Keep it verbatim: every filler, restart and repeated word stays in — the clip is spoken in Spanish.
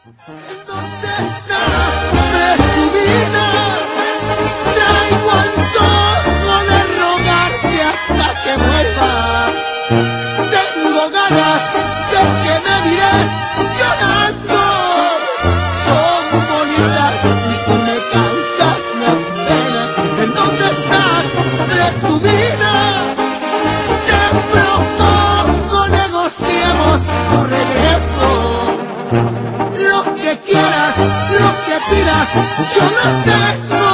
¿Dónde estás, presumida? Traigo antojo de rogarte hasta que vuelvas. Tengo ganas de que me mires llorando. Son bonitas y tú me causas las penas. ¿En dónde estás, presumida? Te propongo negociemos tu regreso. Lo que quieras, lo que pidas, yo no tengo